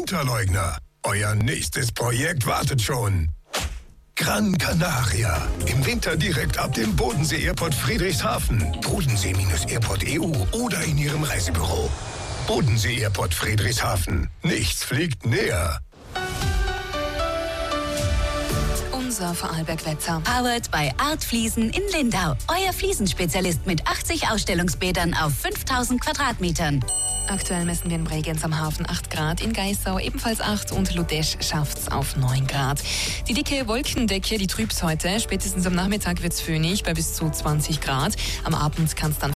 Winterleugner. Euer nächstes Projekt wartet schon. Gran Canaria. Im Winter direkt ab dem Bodensee Airport Friedrichshafen. Bodensee-Airport.eu oder in Ihrem Reisebüro. Bodensee Airport Friedrichshafen. Nichts fliegt näher. Unser Vorarlberg-Wetter. Powered by Art Fliesen in Lindau. Euer Fliesenspezialist mit 80 Ausstellungsbädern auf 5000 Quadratmetern. Aktuell messen wir in Bregenz am Hafen 8 Grad, in Geissau ebenfalls 8 und Ludesch schafft's auf 9 Grad. Die dicke Wolkendecke, die trübt's heute. Spätestens am Nachmittag wird's föhnig bei bis zu 20 Grad. Am Abend kann's dann